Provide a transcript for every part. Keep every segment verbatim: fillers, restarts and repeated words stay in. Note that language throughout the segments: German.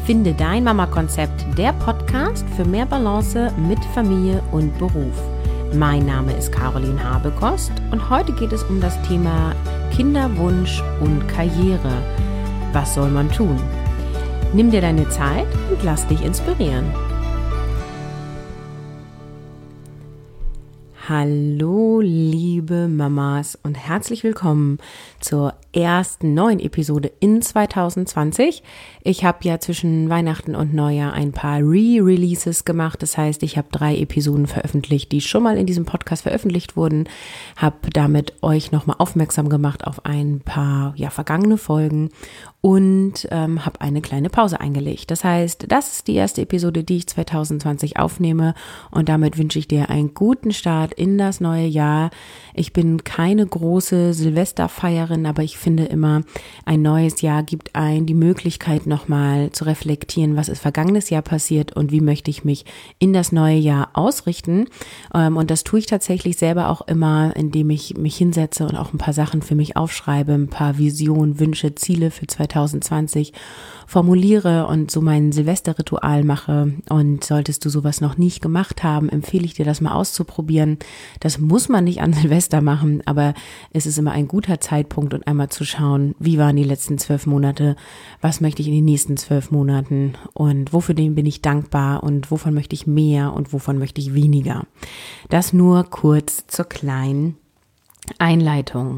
Finde dein Mama-Konzept, der Podcast für mehr Balance mit Familie und Beruf. Mein Name ist Caroline Habekost und heute geht es um das Thema Kinderwunsch und Karriere. Was soll man tun? Nimm dir deine Zeit und lass dich inspirieren. Hallo liebe Mamas und herzlich willkommen zur ersten neuen Episode in zwanzig zwanzig. Ich habe ja zwischen Weihnachten und Neujahr ein paar Re-Releases gemacht. Das heißt, ich habe drei Episoden veröffentlicht, die schon mal in diesem Podcast veröffentlicht wurden. Habe damit euch nochmal aufmerksam gemacht auf ein paar ja, vergangene Folgen und ähm, habe eine kleine Pause eingelegt. Das heißt, das ist die erste Episode, die ich zwanzig zwanzig aufnehme und damit wünsche ich dir einen guten Start in das neue Jahr. Ich bin keine große Silvesterfeierin, aber ich finde immer, ein neues Jahr gibt ein die Möglichkeit nochmal zu reflektieren, was ist vergangenes Jahr passiert und wie möchte ich mich in das neue Jahr ausrichten. Und das tue ich tatsächlich selber auch immer, indem ich mich hinsetze und auch ein paar Sachen für mich aufschreibe, ein paar Visionen, Wünsche, Ziele für zwanzig zwanzig formuliere und so mein Silvesterritual mache. Und solltest du sowas noch nicht gemacht haben, empfehle ich dir, das mal auszuprobieren. Das muss man nicht an Silvester machen, aber es ist immer ein guter Zeitpunkt und einmal zu schauen, wie waren die letzten zwölf Monate, was möchte ich in den nächsten zwölf Monaten und wofür dem bin ich dankbar und wovon möchte ich mehr und wovon möchte ich weniger. Das nur kurz zur kleinen Einleitung.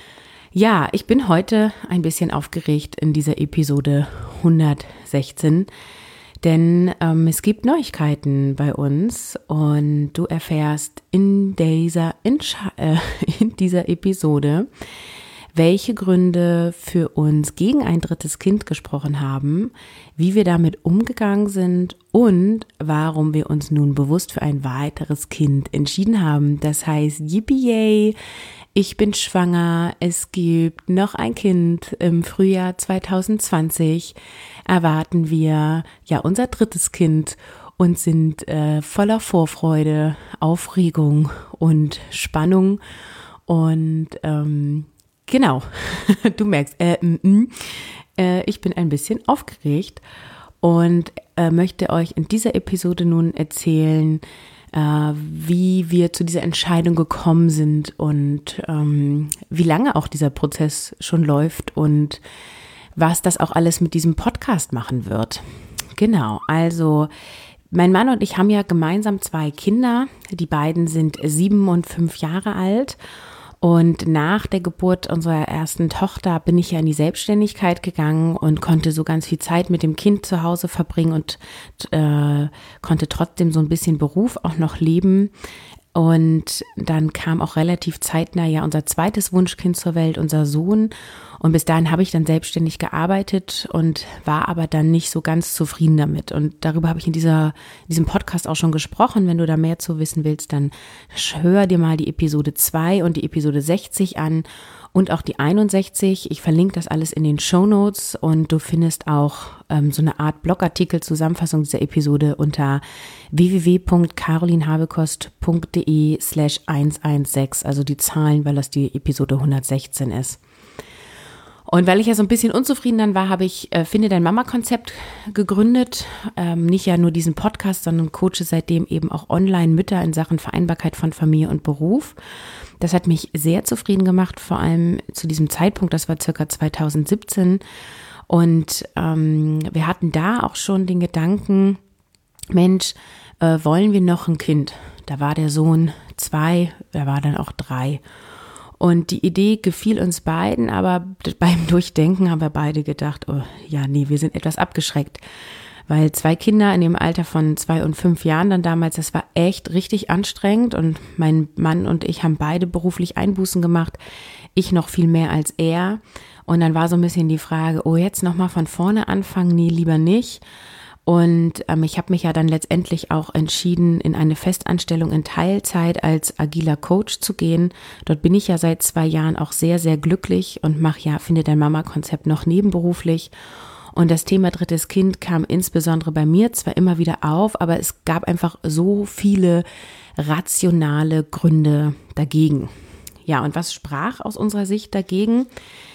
Ja, ich bin heute ein bisschen aufgeregt in dieser Episode hundertsechzehn, denn ähm, es gibt Neuigkeiten bei uns und du erfährst in dieser, Entsche- äh, in dieser Episode, welche Gründe für uns gegen ein drittes Kind gesprochen haben, wie wir damit umgegangen sind und warum wir uns nun bewusst für ein weiteres Kind entschieden haben. Das heißt, yippie yay, ich bin schwanger, es gibt noch ein Kind. Im Frühjahr zwanzig zwanzig erwarten wir ja unser drittes Kind und sind äh, voller Vorfreude, Aufregung und Spannung und ähm, genau, du merkst, äh, m- äh, ich bin ein bisschen aufgeregt und äh, möchte euch in dieser Episode nun erzählen, äh, wie wir zu dieser Entscheidung gekommen sind und ähm, wie lange auch dieser Prozess schon läuft und was das auch alles mit diesem Podcast machen wird. Genau, also mein Mann und ich haben ja gemeinsam zwei Kinder, die beiden sind sieben und fünf Jahre alt. Und nach der Geburt unserer ersten Tochter bin ich ja in die Selbstständigkeit gegangen und konnte so ganz viel Zeit mit dem Kind zu Hause verbringen und äh, konnte trotzdem so ein bisschen Beruf auch noch leben. Und dann kam auch relativ zeitnah ja unser zweites Wunschkind zur Welt, unser Sohn. Und bis dahin habe ich dann selbstständig gearbeitet und war aber dann nicht so ganz zufrieden damit. Und darüber habe ich in dieser, in diesem Podcast auch schon gesprochen. Wenn du da mehr zu wissen willst, dann hör dir mal die Episode zwei und die Episode sechzig an und auch die einundsechzig. Ich verlinke das alles in den Shownotes und du findest auch ähm, so eine Art Blogartikel, Zusammenfassung dieser Episode unter w w w punkt carolinhabekost punkt de slash hundertsechzehn, also die Zahlen, weil das die Episode hundertsechzehn ist. Und weil ich ja so ein bisschen unzufrieden dann war, habe ich äh, Finde dein Mama-Konzept gegründet. Ähm, nicht ja nur diesen Podcast, sondern coache seitdem eben auch Online-Mütter in Sachen Vereinbarkeit von Familie und Beruf. Das hat mich sehr zufrieden gemacht, vor allem zu diesem Zeitpunkt, das war circa zwanzig siebzehn. Und ähm, wir hatten da auch schon den Gedanken, Mensch, äh, wollen wir noch ein Kind? Da war der Sohn zwei, er war dann auch drei. Und die Idee gefiel uns beiden, aber beim Durchdenken haben wir beide gedacht, oh ja, nee, wir sind etwas abgeschreckt. Weil zwei Kinder in dem Alter von zwei und fünf Jahren dann damals, das war echt richtig anstrengend und mein Mann und ich haben beide beruflich Einbußen gemacht, ich noch viel mehr als er. Und dann war so ein bisschen die Frage, oh, jetzt nochmal von vorne anfangen, nee, lieber nicht. Und ähm, ich habe mich ja dann letztendlich auch entschieden, in eine Festanstellung in Teilzeit als agiler Coach zu gehen. Dort bin ich ja seit zwei Jahren auch sehr, sehr glücklich und mache ja Finde dein Mama-Konzept noch nebenberuflich. Und das Thema drittes Kind kam insbesondere bei mir zwar immer wieder auf, aber es gab einfach so viele rationale Gründe dagegen. Ja, und was sprach aus unserer Sicht dagegen?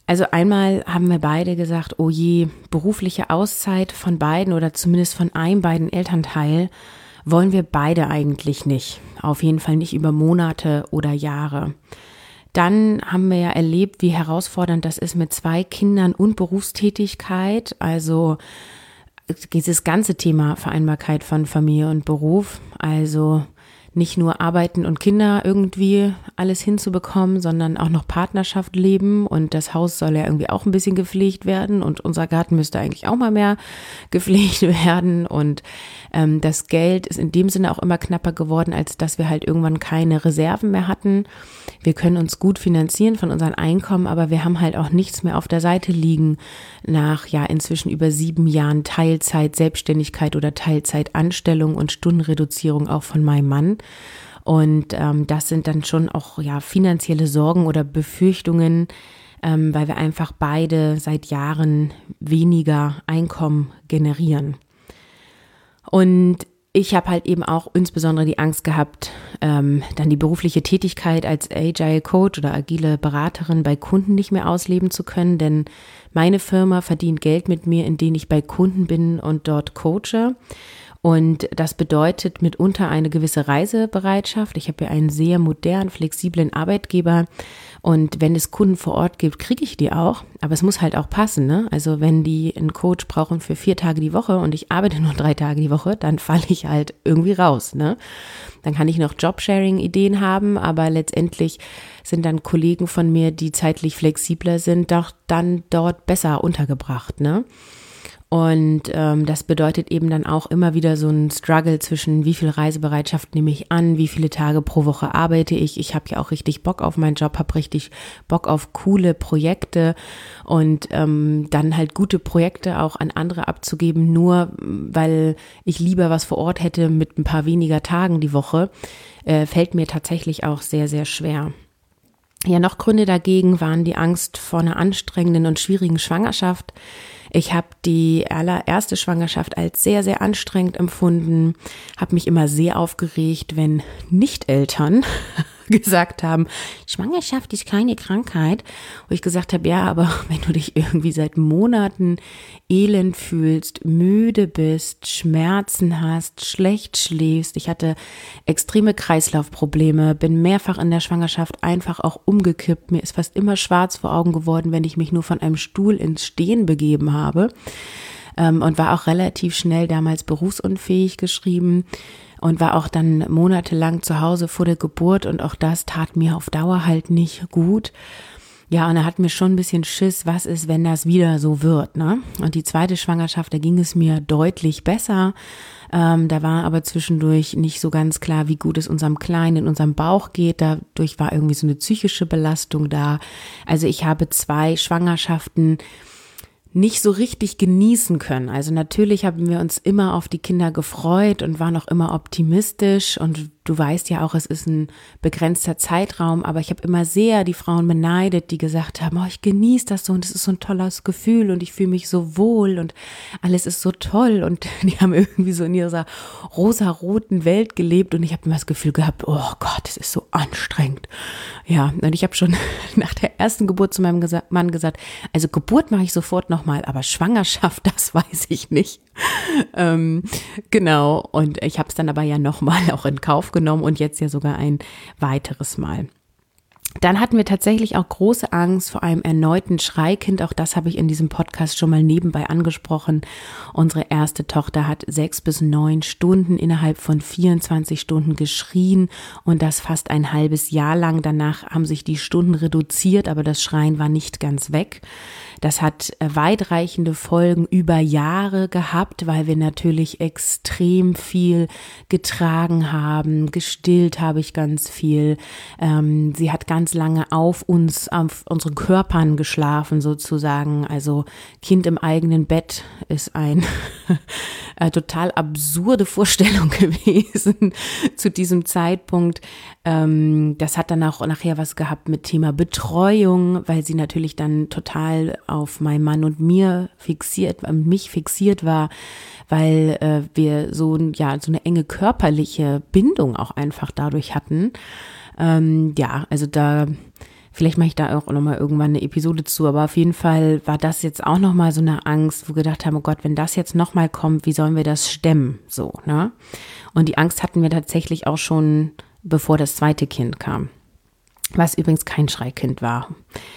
Also einmal haben wir beide gesagt, oh je, berufliche Auszeit von beiden oder zumindest von einem beiden Elternteil wollen wir beide eigentlich nicht. Auf jeden Fall nicht über Monate oder Jahre. Dann haben wir ja erlebt, wie herausfordernd das ist mit zwei Kindern und Berufstätigkeit. Also dieses ganze Thema Vereinbarkeit von Familie und Beruf. Also nicht nur arbeiten und Kinder irgendwie alles hinzubekommen, sondern auch noch Partnerschaft leben, und das Haus soll ja irgendwie auch ein bisschen gepflegt werden und unser Garten müsste eigentlich auch mal mehr gepflegt werden, und ähm, das Geld ist in dem Sinne auch immer knapper geworden, als dass wir halt irgendwann keine Reserven mehr hatten. Wir können uns gut finanzieren von unseren Einkommen, aber wir haben halt auch nichts mehr auf der Seite liegen nach ja inzwischen über sieben Jahren Teilzeit, Selbstständigkeit oder Teilzeitanstellung und Stundenreduzierung auch von meinem Mann. Und ähm, das sind dann schon auch ja finanzielle Sorgen oder Befürchtungen, ähm, weil wir einfach beide seit Jahren weniger Einkommen generieren. Und ich habe halt eben auch insbesondere die Angst gehabt, ähm, dann die berufliche Tätigkeit als Agile Coach oder agile Beraterin bei Kunden nicht mehr ausleben zu können, denn meine Firma verdient Geld mit mir, indem ich bei Kunden bin und dort coache. Und das bedeutet mitunter eine gewisse Reisebereitschaft. Ich habe ja einen sehr modernen, flexiblen Arbeitgeber, und wenn es Kunden vor Ort gibt, kriege ich die auch. Aber es muss halt auch passen, ne? Also wenn die einen Coach brauchen für vier Tage die Woche und ich arbeite nur drei Tage die Woche, dann falle ich halt irgendwie raus, ne? Dann kann ich noch Jobsharing-Ideen haben, aber letztendlich sind dann Kollegen von mir, die zeitlich flexibler sind, doch dann dort besser untergebracht, ne? Und ähm, das bedeutet eben dann auch immer wieder so ein Struggle zwischen, wie viel Reisebereitschaft nehme ich an, wie viele Tage pro Woche arbeite ich. Ich habe ja auch richtig Bock auf meinen Job, habe richtig Bock auf coole Projekte und ähm, dann halt gute Projekte auch an andere abzugeben, nur weil ich lieber was vor Ort hätte mit ein paar weniger Tagen die Woche, äh, fällt mir tatsächlich auch sehr, sehr schwer. Ja, noch Gründe dagegen waren die Angst vor einer anstrengenden und schwierigen Schwangerschaft. Ich habe die allererste Schwangerschaft als sehr, sehr anstrengend empfunden, habe mich immer sehr aufgeregt, wenn Nicht-Eltern gesagt haben, Schwangerschaft ist keine Krankheit. Wo ich gesagt habe, ja, aber wenn du dich irgendwie seit Monaten elend fühlst, müde bist, Schmerzen hast, schlecht schläfst. Ich hatte extreme Kreislaufprobleme, bin mehrfach in der Schwangerschaft einfach auch umgekippt. Mir ist fast immer schwarz vor Augen geworden, wenn ich mich nur von einem Stuhl ins Stehen begeben habe. Ähm, und war auch relativ schnell damals berufsunfähig geschrieben. Und war auch dann monatelang zu Hause vor der Geburt, und auch das tat mir auf Dauer halt nicht gut. Ja, und da hatten wir schon ein bisschen Schiss, was ist, wenn das wieder so wird, ne? Und die zweite Schwangerschaft, da ging es mir deutlich besser. Ähm, da war aber zwischendurch nicht so ganz klar, wie gut es unserem Kleinen in unserem Bauch geht. Dadurch war irgendwie so eine psychische Belastung da. Also ich habe zwei Schwangerschaften nicht so richtig genießen können. Also natürlich haben wir uns immer auf die Kinder gefreut und waren auch immer optimistisch, und du weißt ja auch, es ist ein begrenzter Zeitraum, aber ich habe immer sehr die Frauen beneidet, die gesagt haben, oh, ich genieße das so und es ist so ein tolles Gefühl und ich fühle mich so wohl und alles ist so toll, und die haben irgendwie so in ihrer rosaroten Welt gelebt, und ich habe immer das Gefühl gehabt, oh Gott, es ist so anstrengend. Ja, und ich habe schon nach der ersten Geburt zu meinem Mann gesagt, also Geburt mache ich sofort nochmal, aber Schwangerschaft, das weiß ich nicht. ähm, genau, und ich habe es dann aber ja nochmal auch in Kauf genommen und jetzt ja sogar ein weiteres Mal. Dann hatten wir tatsächlich auch große Angst vor einem erneuten Schreikind. Auch das habe ich in diesem Podcast schon mal nebenbei angesprochen. Unsere erste Tochter hat sechs bis neun Stunden innerhalb von vierundzwanzig Stunden geschrien, und das fast ein halbes Jahr lang. Danach haben sich die Stunden reduziert, aber das Schreien war nicht ganz weg. Das hat weitreichende Folgen über Jahre gehabt, weil wir natürlich extrem viel getragen haben. Gestillt habe ich ganz viel. Ähm, sie hat ganz lange auf uns, auf unseren Körpern geschlafen sozusagen. Also Kind im eigenen Bett ist ein äh, total absurde Vorstellung gewesen zu diesem Zeitpunkt. Ähm, das hat dann auch nachher was gehabt mit Thema Betreuung, weil sie natürlich dann total auf meinen Mann und mir fixiert, äh, mich fixiert war, weil äh, wir so, ja, so eine enge körperliche Bindung auch einfach dadurch hatten. Ähm, ja, also da Vielleicht mache ich da auch nochmal irgendwann eine Episode zu, aber auf jeden Fall war das jetzt auch nochmal so eine Angst, wo wir gedacht haben, oh Gott, wenn das jetzt nochmal kommt, wie sollen wir das stemmen? So, ne? Und die Angst hatten wir tatsächlich auch schon, bevor das zweite Kind kam, was übrigens kein Schreikind war.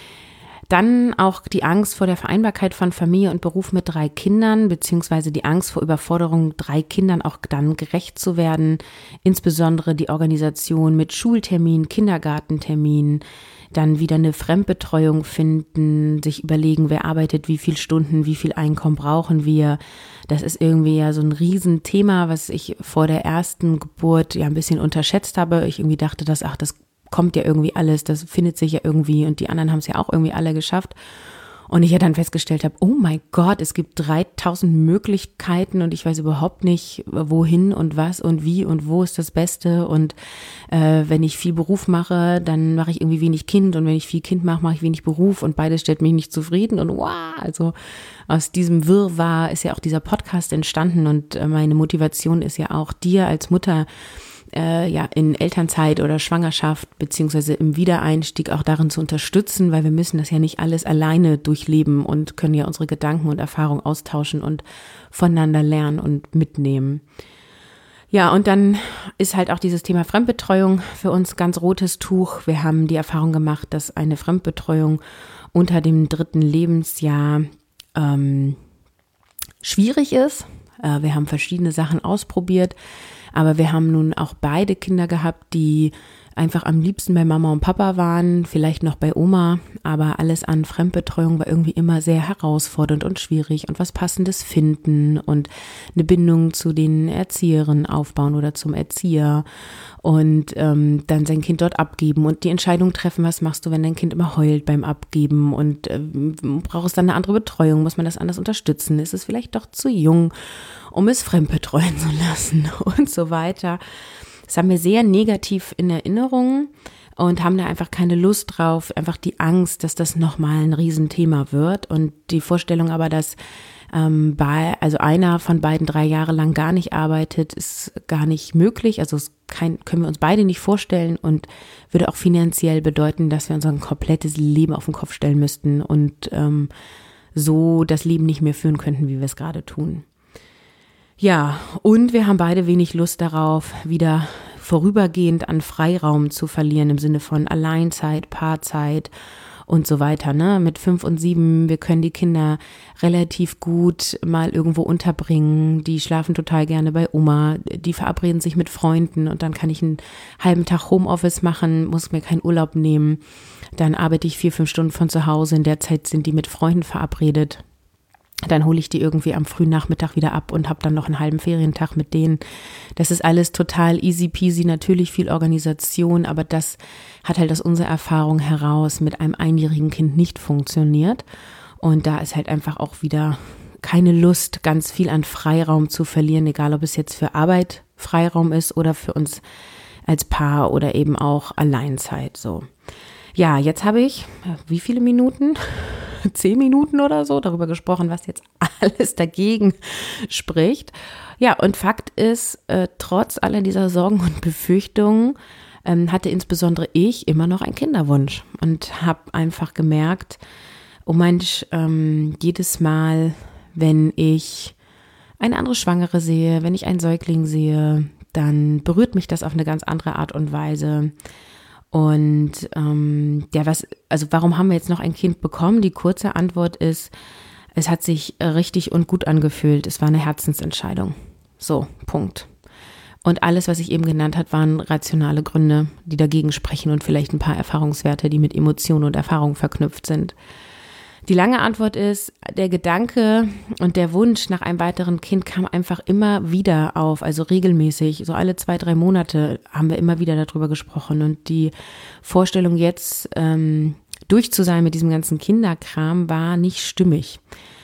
Dann auch die Angst vor der Vereinbarkeit von Familie und Beruf mit drei Kindern, beziehungsweise die Angst vor Überforderung, drei Kindern auch dann gerecht zu werden. Insbesondere die Organisation mit Schultermin, Kindergartentermin, dann wieder eine Fremdbetreuung finden, sich überlegen, wer arbeitet, wie viele Stunden, wie viel Einkommen brauchen wir. Das ist irgendwie ja so ein Riesenthema, was ich vor der ersten Geburt ja ein bisschen unterschätzt habe. Ich irgendwie dachte, dass, ach, das kommt ja irgendwie alles, das findet sich ja irgendwie und die anderen haben es ja auch irgendwie alle geschafft. Und ich ja dann festgestellt habe, oh mein Gott, es gibt dreitausend Möglichkeiten und ich weiß überhaupt nicht, wohin und was und wie und wo ist das Beste. Und äh, wenn ich viel Beruf mache, dann mache ich irgendwie wenig Kind und wenn ich viel Kind mache, mache ich wenig Beruf und beides stellt mich nicht zufrieden. Und wow, also aus diesem Wirrwarr ist ja auch dieser Podcast entstanden und äh, meine Motivation ist ja auch, dir als Mutter Äh, ja, in Elternzeit oder Schwangerschaft beziehungsweise im Wiedereinstieg auch darin zu unterstützen, weil wir müssen das ja nicht alles alleine durchleben und können ja unsere Gedanken und Erfahrungen austauschen und voneinander lernen und mitnehmen. Ja, und dann ist halt auch dieses Thema Fremdbetreuung für uns ganz rotes Tuch. Wir haben die Erfahrung gemacht, dass eine Fremdbetreuung unter dem dritten Lebensjahr ähm, schwierig ist. Äh, wir haben verschiedene Sachen ausprobiert. Aber wir haben nun auch beide Kinder gehabt, die einfach am liebsten bei Mama und Papa waren, vielleicht noch bei Oma, aber alles an Fremdbetreuung war irgendwie immer sehr herausfordernd und schwierig und was Passendes finden und eine Bindung zu den Erzieherinnen aufbauen oder zum Erzieher und ähm, dann sein Kind dort abgeben und die Entscheidung treffen, was machst du, wenn dein Kind immer heult beim Abgeben und äh, brauchst dann eine andere Betreuung, muss man das anders unterstützen, ist es vielleicht doch zu jung, um es fremdbetreuen zu lassen und so weiter. Das haben wir sehr negativ in Erinnerung und haben da einfach keine Lust drauf, einfach die Angst, dass das nochmal ein Riesenthema wird und die Vorstellung aber, dass ähm, bei, also einer von beiden drei Jahre lang gar nicht arbeitet, ist gar nicht möglich, also es kein, können wir uns beide nicht vorstellen und würde auch finanziell bedeuten, dass wir unser komplettes Leben auf den Kopf stellen müssten und ähm, so das Leben nicht mehr führen könnten, wie wir es gerade tun. Ja, und wir haben beide wenig Lust darauf, wieder vorübergehend an Freiraum zu verlieren im Sinne von Alleinzeit, Paarzeit und so weiter. Ne? Mit fünf und sieben, wir können die Kinder relativ gut mal irgendwo unterbringen. Die schlafen total gerne bei Oma, die verabreden sich mit Freunden und dann kann ich einen halben Tag Homeoffice machen, muss mir keinen Urlaub nehmen. Dann arbeite ich vier, fünf Stunden von zu Hause. In der Zeit sind die mit Freunden verabredet. Dann hole ich die irgendwie am frühen Nachmittag wieder ab und habe dann noch einen halben Ferientag mit denen. Das ist alles total easy peasy, natürlich viel Organisation, aber das hat halt aus unserer Erfahrung heraus mit einem einjährigen Kind nicht funktioniert. Und da ist halt einfach auch wieder keine Lust, ganz viel an Freiraum zu verlieren, egal ob es jetzt für Arbeit Freiraum ist oder für uns als Paar oder eben auch Alleinzeit so. Ja, jetzt habe ich, wie viele Minuten? Zehn Minuten oder so darüber gesprochen, was jetzt alles dagegen spricht. Ja, und Fakt ist, äh, trotz aller dieser Sorgen und Befürchtungen ähm, hatte insbesondere ich immer noch einen Kinderwunsch und habe einfach gemerkt, oh Mensch, ähm, jedes Mal, wenn ich eine andere Schwangere sehe, wenn ich einen Säugling sehe, dann berührt mich das auf eine ganz andere Art und Weise. Und ähm, ja, was, also warum haben wir jetzt noch ein Kind bekommen? Die kurze Antwort ist, es hat sich richtig und gut angefühlt. Es war eine Herzensentscheidung. So, Punkt. Und alles, was ich eben genannt habe, waren rationale Gründe, die dagegen sprechen und vielleicht ein paar Erfahrungswerte, die mit Emotionen und Erfahrungen verknüpft sind. Die lange Antwort ist, der Gedanke und der Wunsch nach einem weiteren Kind kam einfach immer wieder auf, also regelmäßig, so alle zwei, drei Monate haben wir immer wieder darüber gesprochen und die Vorstellung jetzt ähm, durch zu sein mit diesem ganzen Kinderkram war nicht stimmig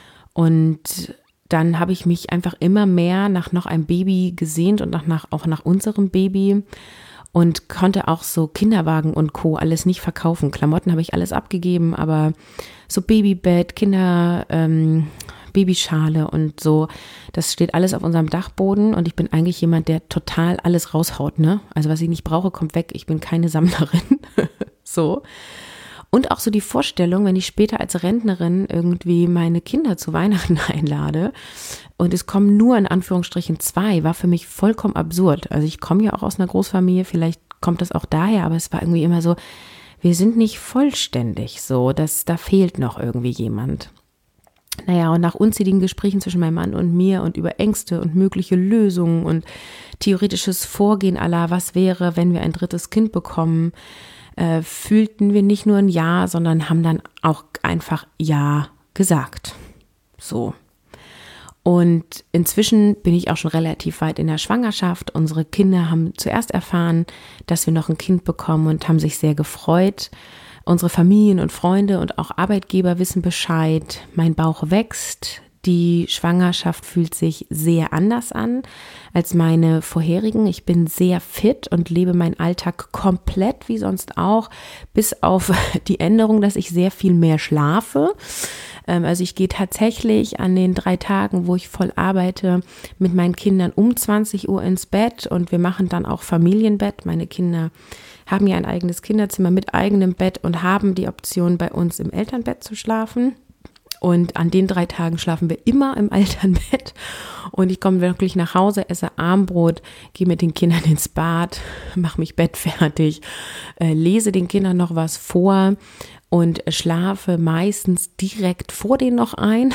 und dann habe ich mich einfach immer mehr nach noch einem Baby gesehnt und nach, nach, auch nach unserem Baby und konnte auch so Kinderwagen und Co. alles nicht verkaufen. Klamotten habe ich alles abgegeben, aber so Babybett, Kinder, ähm, Babyschale und so, das steht alles auf unserem Dachboden und ich bin eigentlich jemand, der total alles raushaut, ne? Also was ich nicht brauche, kommt weg. Ich bin keine Sammlerin. So. Und auch so die Vorstellung, wenn ich später als Rentnerin irgendwie meine Kinder zu Weihnachten einlade und es kommen nur in Anführungsstrichen zwei, war für mich vollkommen absurd. Also ich komme ja auch aus einer Großfamilie, vielleicht kommt das auch daher, aber es war irgendwie immer so, wir sind nicht vollständig so, dass da fehlt noch irgendwie jemand. Naja, und nach unzähligen Gesprächen zwischen meinem Mann und mir und über Ängste und mögliche Lösungen und theoretisches Vorgehen à la, was wäre, wenn wir ein drittes Kind bekommen, äh, fühlten wir nicht nur ein Ja, sondern haben dann auch einfach Ja gesagt. So. Und inzwischen bin ich auch schon relativ weit in der Schwangerschaft. Unsere Kinder haben zuerst erfahren, dass wir noch ein Kind bekommen und haben sich sehr gefreut. Unsere Familien und Freunde und auch Arbeitgeber wissen Bescheid. Mein Bauch wächst. Die Schwangerschaft fühlt sich sehr anders an als meine vorherigen. Ich bin sehr fit und lebe meinen Alltag komplett wie sonst auch, bis auf die Änderung, dass ich sehr viel mehr schlafe. Also ich gehe tatsächlich an den drei Tagen, wo ich voll arbeite, mit meinen Kindern um zwanzig Uhr ins Bett und wir machen dann auch Familienbett. Meine Kinder haben ja ein eigenes Kinderzimmer mit eigenem Bett und haben die Option, bei uns im Elternbett zu schlafen. Und an den drei Tagen schlafen wir immer im Elternbett. Und ich komme wirklich nach Hause, esse Abendbrot, gehe mit den Kindern ins Bad, mache mich bettfertig, äh, lese den Kindern noch was vor und schlafe meistens direkt vor denen noch ein.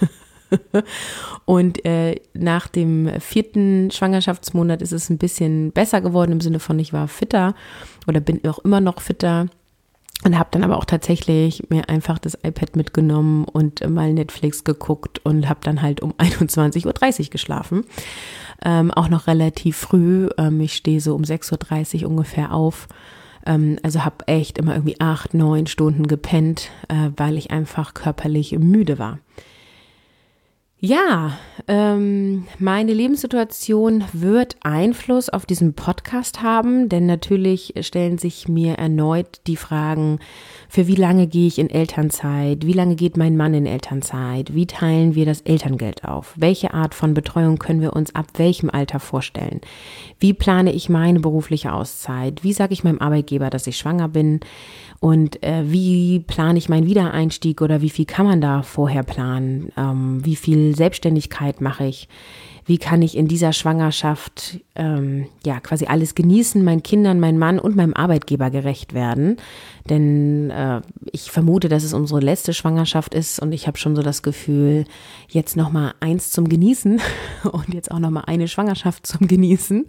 Und äh, nach dem vierten Schwangerschaftsmonat ist es ein bisschen besser geworden im Sinne von, ich war fitter oder bin auch immer noch fitter. Und habe dann aber auch tatsächlich mir einfach das iPad mitgenommen und mal Netflix geguckt und habe dann halt um einundzwanzig Uhr dreißig geschlafen. Ähm, auch noch relativ früh. Ähm, ich stehe so um sechs Uhr dreißig ungefähr auf. Ähm, also habe echt immer irgendwie acht, neun Stunden gepennt, äh, weil ich einfach körperlich müde war. Ja, ähm, meine Lebenssituation wird Einfluss auf diesen Podcast haben, denn natürlich stellen sich mir erneut die Fragen, für wie lange gehe ich in Elternzeit, wie lange geht mein Mann in Elternzeit, wie teilen wir das Elterngeld auf, welche Art von Betreuung können wir uns ab welchem Alter vorstellen, wie plane ich meine berufliche Auszeit, wie sage ich meinem Arbeitgeber, dass ich schwanger bin, und äh, wie plane ich meinen Wiedereinstieg oder wie viel kann man da vorher planen? Ähm, wie viel Selbstständigkeit mache ich? Wie kann ich in dieser Schwangerschaft ähm, ja quasi alles genießen, meinen Kindern, meinem Mann und meinem Arbeitgeber gerecht werden? Denn äh, ich vermute, dass es unsere letzte Schwangerschaft ist und ich habe schon so das Gefühl, jetzt nochmal eins zum Genießen und jetzt auch nochmal eine Schwangerschaft zum Genießen.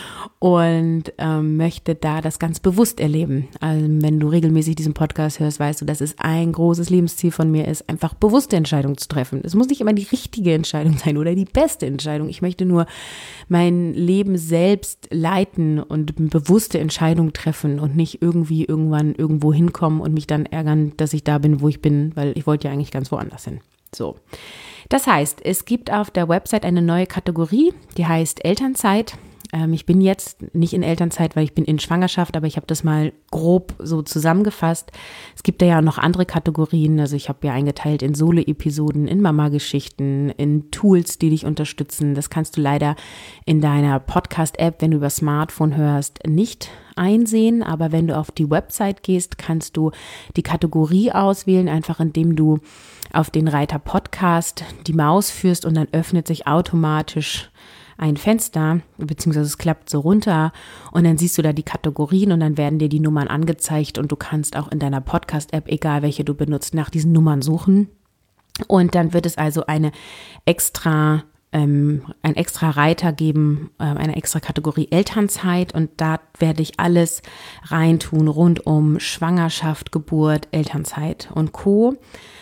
Und ähm, möchte da das ganz bewusst erleben. Also wenn du regelmäßig diesen Podcast hörst, weißt du, dass es ein großes Lebensziel von mir ist, einfach bewusste Entscheidungen zu treffen. Es muss nicht immer die richtige Entscheidung sein oder die beste Entscheidung. Ich möchte nur mein Leben selbst leiten und bewusste Entscheidungen treffen und nicht irgendwie irgendwann irgendwo hinkommen und mich dann ärgern, dass ich da bin, wo ich bin, weil ich wollte ja eigentlich ganz woanders hin. So. Das heißt, es gibt auf der Website eine neue Kategorie, die heißt Elternzeit. Ich bin jetzt nicht in Elternzeit, weil ich bin in Schwangerschaft, aber ich habe das mal grob so zusammengefasst. Es gibt ja noch andere Kategorien, also ich habe ja eingeteilt in Solo-Episoden, in Mama-Geschichten, in Tools, die dich unterstützen. Das kannst du leider in deiner Podcast-App, wenn du über Smartphone hörst, nicht einsehen, aber wenn du auf die Website gehst, kannst du die Kategorie auswählen, einfach indem du auf den Reiter Podcast die Maus führst und dann öffnet sich automatisch ein Fenster, beziehungsweise es klappt so runter und dann siehst du da die Kategorien und dann werden dir die Nummern angezeigt und du kannst auch in deiner Podcast-App, egal welche du benutzt, nach diesen Nummern suchen und dann wird es also eine extra, ähm, ein extra Reiter geben, äh, eine extra Kategorie Elternzeit und da werde ich alles reintun rund um Schwangerschaft, Geburt, Elternzeit und Co.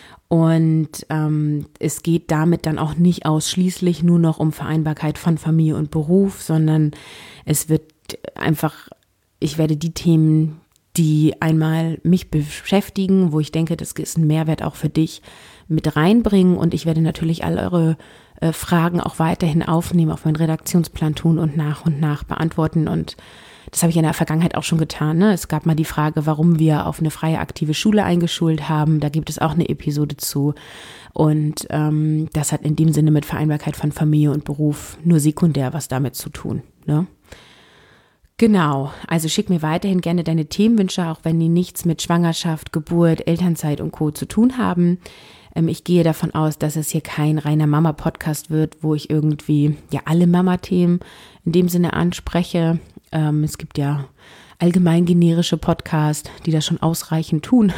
Und ähm, es geht damit dann auch nicht ausschließlich nur noch um Vereinbarkeit von Familie und Beruf, sondern es wird einfach, ich werde die Themen, die einmal mich beschäftigen, wo ich denke, das ist ein Mehrwert auch für dich, mit reinbringen. Und ich werde natürlich all eure äh, Fragen auch weiterhin aufnehmen, auf meinen Redaktionsplan tun und nach und nach beantworten. Und das habe ich in der Vergangenheit auch schon getan. Ne? Es gab mal die Frage, warum wir auf eine freie aktive Schule eingeschult haben. Da gibt es auch eine Episode zu. Und ähm, das hat in dem Sinne mit Vereinbarkeit von Familie und Beruf nur sekundär was damit zu tun. Ne? Genau, also schick mir weiterhin gerne deine Themenwünsche, auch wenn die nichts mit Schwangerschaft, Geburt, Elternzeit und Co. zu tun haben. Ähm, ich gehe davon aus, dass es hier kein reiner Mama-Podcast wird, wo ich irgendwie ja alle Mama-Themen in dem Sinne anspreche. Ähm, es gibt ja allgemein generische Podcasts, die das schon ausreichend tun.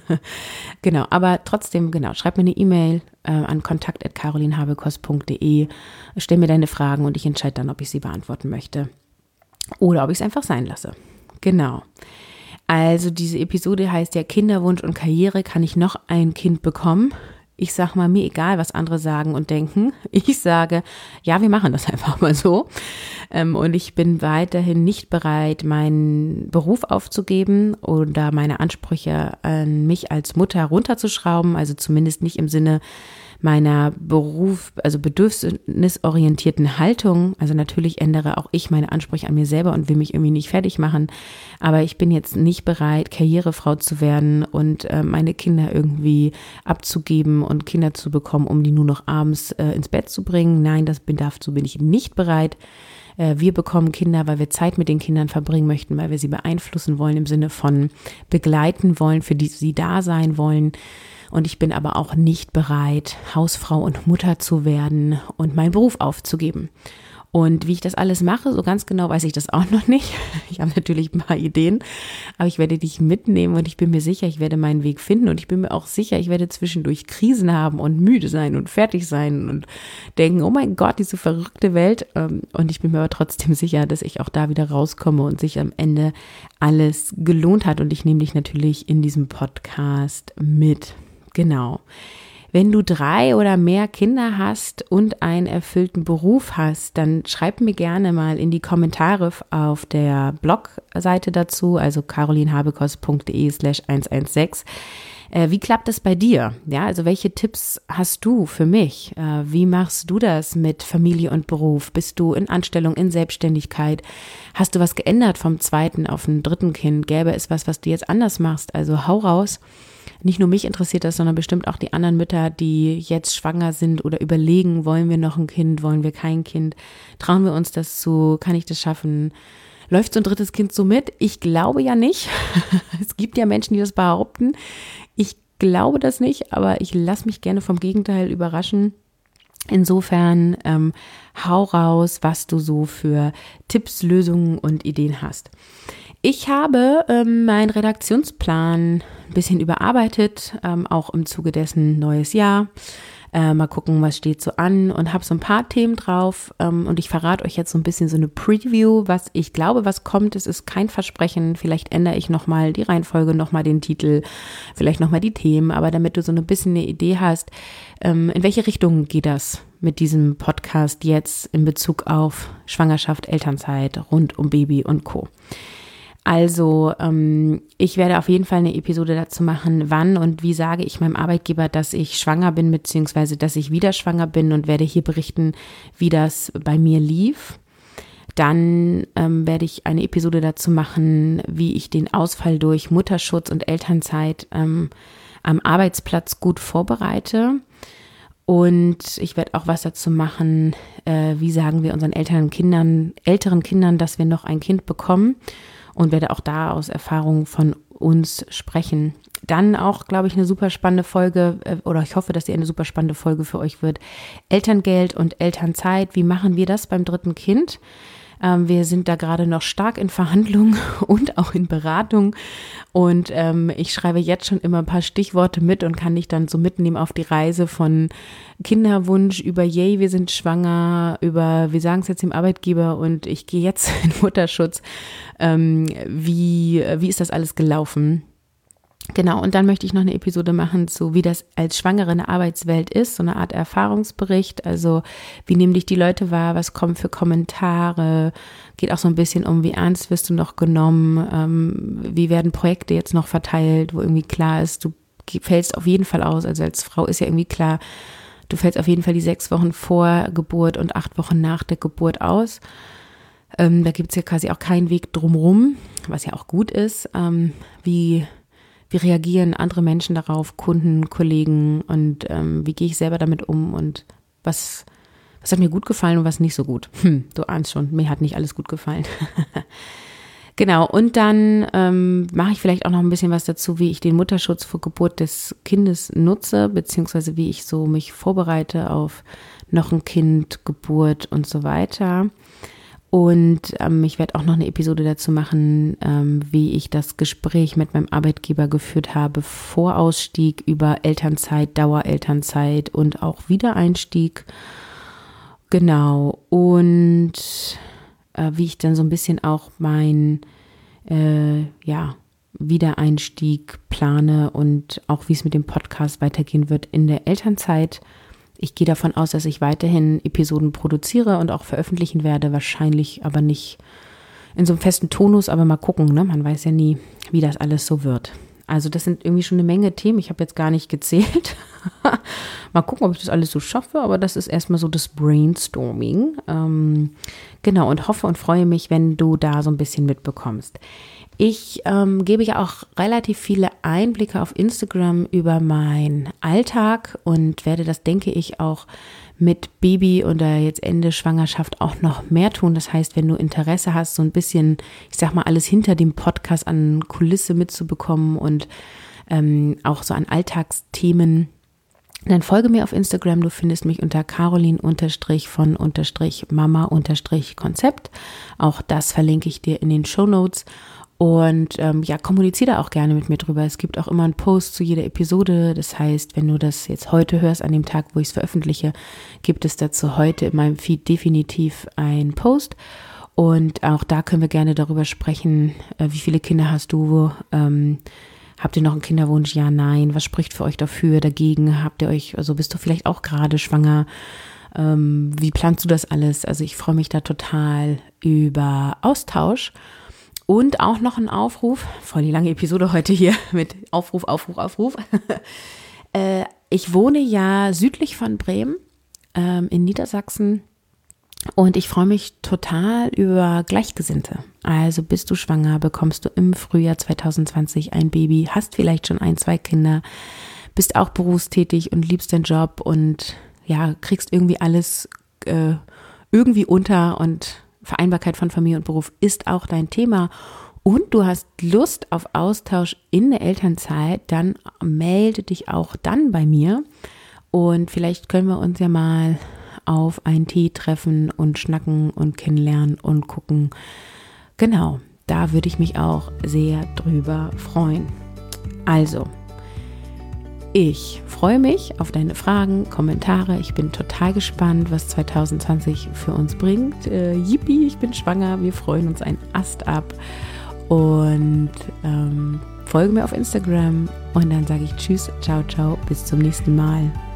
Genau, aber trotzdem, genau, schreib mir eine E-Mail äh, an kontakt at carolinhabekost punkt de, stell mir deine Fragen und ich entscheide dann, ob ich sie beantworten möchte. Oder ob ich es einfach sein lasse. Genau. Also diese Episode heißt ja Kinderwunsch und Karriere, kann ich noch ein Kind bekommen? Ich sag mal, mir egal, was andere sagen und denken. Ich sage, ja, wir machen das einfach mal so. Und ich bin weiterhin nicht bereit, meinen Beruf aufzugeben oder meine Ansprüche an mich als Mutter runterzuschrauben. Also zumindest nicht im Sinne meiner Beruf, also bedürfnisorientierten Haltung. Also natürlich ändere auch ich meine Ansprüche an mir selber und will mich irgendwie nicht fertig machen. Aber ich bin jetzt nicht bereit, Karrierefrau zu werden und äh, meine Kinder irgendwie abzugeben und Kinder zu bekommen, um die nur noch abends äh, ins Bett zu bringen. Nein, das bin, dazu bin ich nicht bereit. Äh, wir bekommen Kinder, weil wir Zeit mit den Kindern verbringen möchten, weil wir sie beeinflussen wollen im Sinne von begleiten wollen, für die sie da sein wollen. Und ich bin aber auch nicht bereit, Hausfrau und Mutter zu werden und meinen Beruf aufzugeben. Und wie ich das alles mache, so ganz genau weiß ich das auch noch nicht. Ich habe natürlich ein paar Ideen, aber ich werde dich mitnehmen und ich bin mir sicher, ich werde meinen Weg finden und ich bin mir auch sicher, ich werde zwischendurch Krisen haben und müde sein und fertig sein und denken, oh mein Gott, diese verrückte Welt. Und ich bin mir aber trotzdem sicher, dass ich auch da wieder rauskomme und sich am Ende alles gelohnt hat. Und ich nehme dich natürlich in diesem Podcast mit. Genau. Wenn du drei oder mehr Kinder hast und einen erfüllten Beruf hast, dann schreib mir gerne mal in die Kommentare auf der Blogseite dazu, also carolinhabekost punkt de slash hundertsechzehn. Äh, wie klappt das bei dir? Ja, also welche Tipps hast du für mich? Äh, wie machst du das mit Familie und Beruf? Bist du in Anstellung, in Selbstständigkeit? Hast du was geändert vom zweiten auf ein dritten Kind? Gäbe es was, was du jetzt anders machst? Also hau raus. Nicht nur mich interessiert das, sondern bestimmt auch die anderen Mütter, die jetzt schwanger sind oder überlegen, wollen wir noch ein Kind, wollen wir kein Kind? Trauen wir uns das zu? Kann ich das schaffen? Läuft so ein drittes Kind so mit? Ich glaube ja nicht. Es gibt ja Menschen, die das behaupten. Ich glaube das nicht, aber ich lasse mich gerne vom Gegenteil überraschen. Insofern ähm, hau raus, was du so für Tipps, Lösungen und Ideen hast. Ich habe ähm, meinen Redaktionsplan ein bisschen überarbeitet, ähm, auch im Zuge dessen neues Jahr. Äh, mal gucken, was steht so an und habe so ein paar Themen drauf ähm, und ich verrate euch jetzt so ein bisschen so eine Preview, was ich glaube, was kommt. Es ist kein Versprechen, vielleicht ändere ich nochmal die Reihenfolge, nochmal den Titel, vielleicht nochmal die Themen, aber damit du so ein bisschen eine Idee hast, ähm, in welche Richtung geht das mit diesem Podcast jetzt in Bezug auf Schwangerschaft, Elternzeit, rund um Baby und Co. Also ähm, ich werde auf jeden Fall eine Episode dazu machen, wann und wie sage ich meinem Arbeitgeber, dass ich schwanger bin, beziehungsweise dass ich wieder schwanger bin und werde hier berichten, wie das bei mir lief. Dann ähm, werde ich eine Episode dazu machen, wie ich den Ausfall durch Mutterschutz und Elternzeit ähm, am Arbeitsplatz gut vorbereite. Und ich werde auch was dazu machen, äh, wie sagen wir unseren älteren Kindern, älteren Kindern, dass wir noch ein Kind bekommen. Und werde auch da aus Erfahrung von uns sprechen. Dann auch, glaube ich, eine super spannende Folge, oder ich hoffe, dass die eine super spannende Folge für euch wird. Elterngeld und Elternzeit, wie machen wir das beim dritten Kind? Ähm, wir sind da gerade noch stark in Verhandlungen und auch in Beratung. Und ähm, ich schreibe jetzt schon immer ein paar Stichworte mit und kann dich dann so mitnehmen auf die Reise von Kinderwunsch über yay, wir sind schwanger, über wir sagen es jetzt dem Arbeitgeber und ich gehe jetzt in Mutterschutz. Ähm, wie, wie ist das alles gelaufen? Genau, und dann möchte ich noch eine Episode machen zu, wie das als Schwangere in der Arbeitswelt ist, so eine Art Erfahrungsbericht, also wie nehmen dich die Leute wahr, was kommen für Kommentare, geht auch so ein bisschen um, wie ernst wirst du noch genommen, ähm, wie werden Projekte jetzt noch verteilt, wo irgendwie klar ist, du fällst auf jeden Fall aus, also als Frau ist ja irgendwie klar, du fällst auf jeden Fall die sechs Wochen vor Geburt und acht Wochen nach der Geburt aus. Ähm, da gibt es ja quasi auch keinen Weg drumrum, was ja auch gut ist, ähm, wie Wie reagieren andere Menschen darauf, Kunden, Kollegen und ähm, wie gehe ich selber damit um und was, was hat mir gut gefallen und was nicht so gut? Hm, du ahnst schon, mir hat nicht alles gut gefallen. Genau, und dann ähm, mache ich vielleicht auch noch ein bisschen was dazu, wie ich den Mutterschutz vor Geburt des Kindes nutze, beziehungsweise wie ich so mich vorbereite auf noch ein Kind, Geburt und so weiter. Und ähm, ich werde auch noch eine Episode dazu machen, ähm, wie ich das Gespräch mit meinem Arbeitgeber geführt habe vor Ausstieg über Elternzeit, Dauerelternzeit und auch Wiedereinstieg. Genau, und äh, wie ich dann so ein bisschen auch mein äh, ja, Wiedereinstieg plane und auch wie es mit dem Podcast weitergehen wird in der Elternzeit. Ich gehe davon aus, dass ich weiterhin Episoden produziere und auch veröffentlichen werde, wahrscheinlich aber nicht in so einem festen Tonus, aber mal gucken, ne? Man weiß ja nie, wie das alles so wird. Also das sind irgendwie schon eine Menge Themen, ich habe jetzt gar nicht gezählt. Mal gucken, ob ich das alles so schaffe, aber das ist erstmal so das Brainstorming. Ähm, genau, und hoffe und freue mich, wenn du da so ein bisschen mitbekommst. Ich ähm, gebe ja auch relativ viele Einblicke auf Instagram über meinen Alltag und werde das, denke ich, auch mit Baby oder jetzt Ende Schwangerschaft auch noch mehr tun. Das heißt, wenn du Interesse hast, so ein bisschen, ich sag mal, alles hinter dem Podcast an Kulisse mitzubekommen und ähm, auch so an Alltagsthemen, dann folge mir auf Instagram. Du findest mich unter Carolin-von-Mama-Konzept. Auch das verlinke ich dir in den Shownotes. Und ähm, ja, kommuniziere da auch gerne mit mir drüber. Es gibt auch immer einen Post zu jeder Episode. Das heißt, wenn du das jetzt heute hörst, an dem Tag, wo ich es veröffentliche, gibt es dazu heute in meinem Feed definitiv einen Post. Und auch da können wir gerne darüber sprechen, äh, wie viele Kinder hast du, ähm, habt ihr noch einen Kinderwunsch? Ja, nein. Was spricht für euch dafür, dagegen? Habt ihr euch, also bist du vielleicht auch gerade schwanger? Ähm, wie planst du das alles? Also ich freue mich da total über Austausch. Und auch noch ein Aufruf, voll die lange Episode heute hier mit Aufruf, Aufruf, Aufruf. äh, ich wohne ja südlich von Bremen ähm, in Niedersachsen und ich freue mich total über Gleichgesinnte. Also bist du schwanger, bekommst du im Frühjahr zwanzig zwanzig ein Baby, hast vielleicht schon ein, zwei Kinder, bist auch berufstätig und liebst deinen Job und ja, kriegst irgendwie alles äh, irgendwie unter und Vereinbarkeit von Familie und Beruf ist auch dein Thema und du hast Lust auf Austausch in der Elternzeit, dann melde dich auch dann bei mir und vielleicht können wir uns ja mal auf einen Tee treffen und schnacken und kennenlernen und gucken. Genau, da würde ich mich auch sehr drüber freuen. Also, ich freue mich auf deine Fragen, Kommentare. Ich bin total gespannt, was zwanzig zwanzig für uns bringt. Äh, yippie, ich bin schwanger. Wir freuen uns ein Ast ab. Und ähm, folge mir auf Instagram. Und dann sage ich Tschüss, ciao, ciao, bis zum nächsten Mal.